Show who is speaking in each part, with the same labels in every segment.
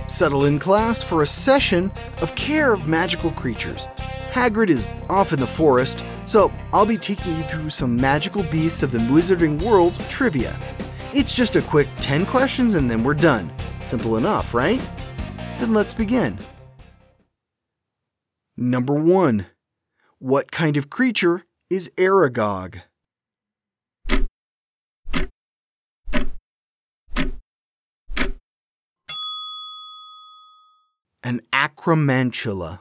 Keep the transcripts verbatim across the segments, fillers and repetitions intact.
Speaker 1: Settle in, class, for a session of Care of Magical Creatures. Hagrid is off in the forest, so I'll be taking you through some magical beasts of the Wizarding World trivia. It's just a quick ten questions and then we're done. Simple enough, right? Then let's begin. Number one. What kind of creature is Aragog? An acromantula.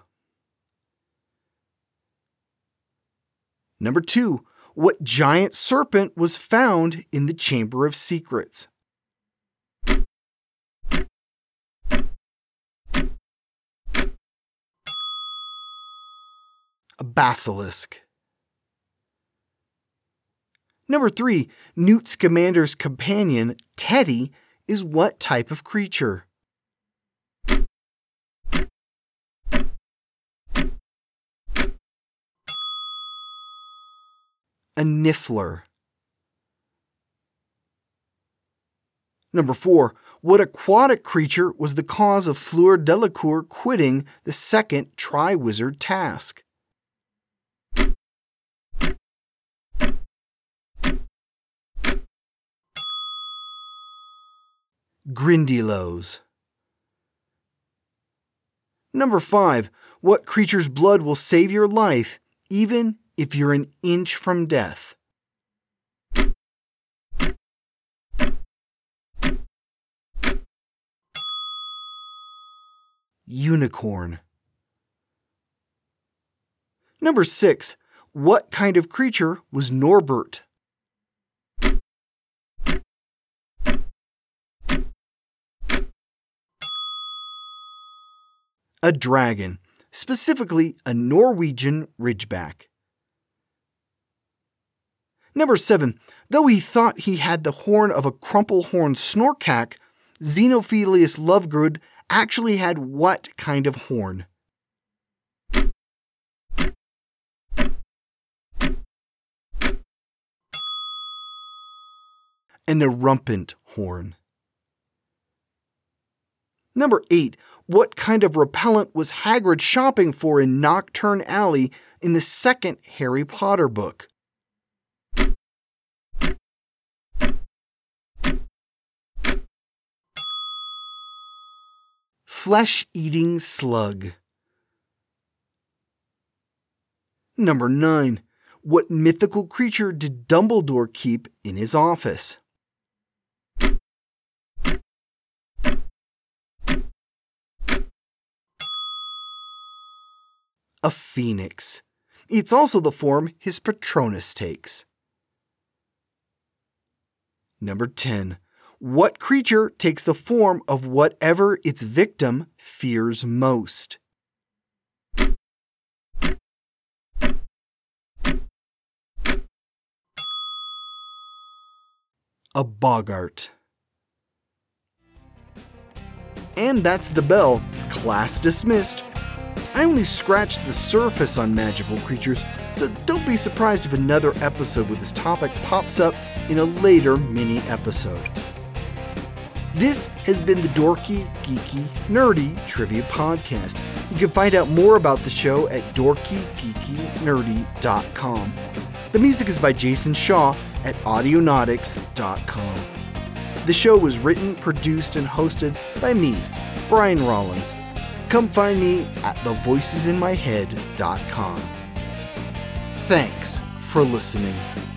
Speaker 1: Number two. What giant serpent was found in the Chamber of Secrets? A basilisk. Number three. Newt Scamander's companion, Teddy, is what type of creature? A niffler. Number four. What aquatic creature was the cause of Fleur Delacour quitting the second Triwizard task? Grindylows. Number five. What creature's blood will save your life, even if you're an inch from death? Unicorn. Number six. What kind of creature was Norbert? A dragon, specifically a Norwegian ridgeback. Number seven. Though he thought he had the horn of a crumple-horned snorkack, Xenophilius Lovegood actually had what kind of horn? An erumpent horn. Number eight. What kind of repellent was Hagrid shopping for in Knockturn Alley in the second Harry Potter book? Flesh-eating slug. Number nine. What mythical creature did Dumbledore keep in his office? A phoenix. It's also the form his Patronus takes. Number ten. What creature takes the form of whatever its victim fears most? A boggart. And that's the bell. Class dismissed. I only scratched the surface on magical creatures, so don't be surprised if another episode with this topic pops up in a later mini-episode. This has been the Dorky, Geeky, Nerdy Trivia Podcast. You can find out more about the show at dorky geeky nerdy dot com. The music is by Jason Shaw at audionautics dot com. The show was written, produced, and hosted by me, Brian Rollins. Come find me at the voices in my head dot com. Thanks for listening.